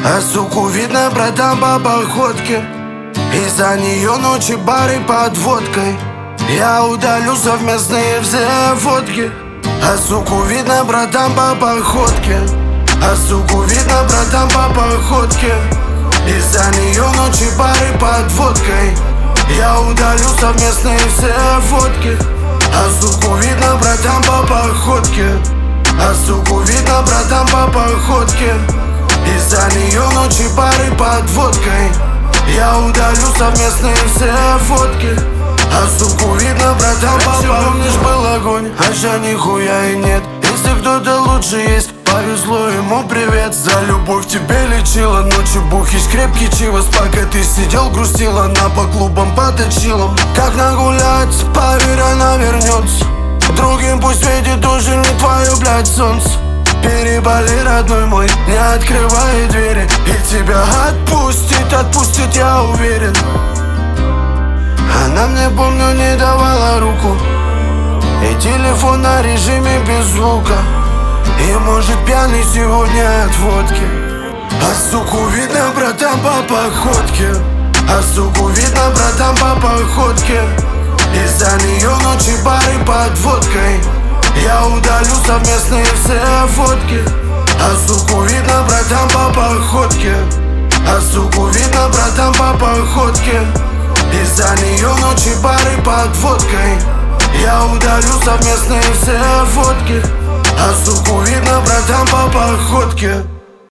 А суку видно, братан, по походке. Из-за нее ночи, бары под водкой. Я удалю совместные все фотки. А суку видно, братан, по походке. А суку видно, братан, по походке. Из-за нее ночи, бары под водкой. Я удалю совместные все фотки. А суку видно, братан, по походке. А суку видно, братан, по походке. Из-за нее ночи, бары под водкой. Я удалю совместные все фотки. А суку видно, братан, по походке. Помнишь, был огонь, а ща нихуя и нет. Если кто-то лучше есть, повезло ему привет. За любовь тебе лечила, ночью бухишь крепкий чивос. Пока ты сидел, грустила, она по клубам поточила. Как нагулять, поверь, она вернется. Другим пусть светит уже не твое, блядь, солнце. Переболи, родной мой, не открывай двери. И тебя отпустит, я уверен. Она мне, помню, не давала руку. И телефон на режиме без звука. И может пьяный сегодня от водки. А суку видно, братан, по походке. А суку видно, братан, по походке. Из-за нее ночи, бары под водкой. Я удалю совместные все фотки. А суку видно, братан, по походке. А суку видно, братан, по походке. Из-за нее ночи, бары под водкой. Я удалю совместные все фотки. А суку видно, братан, по походке.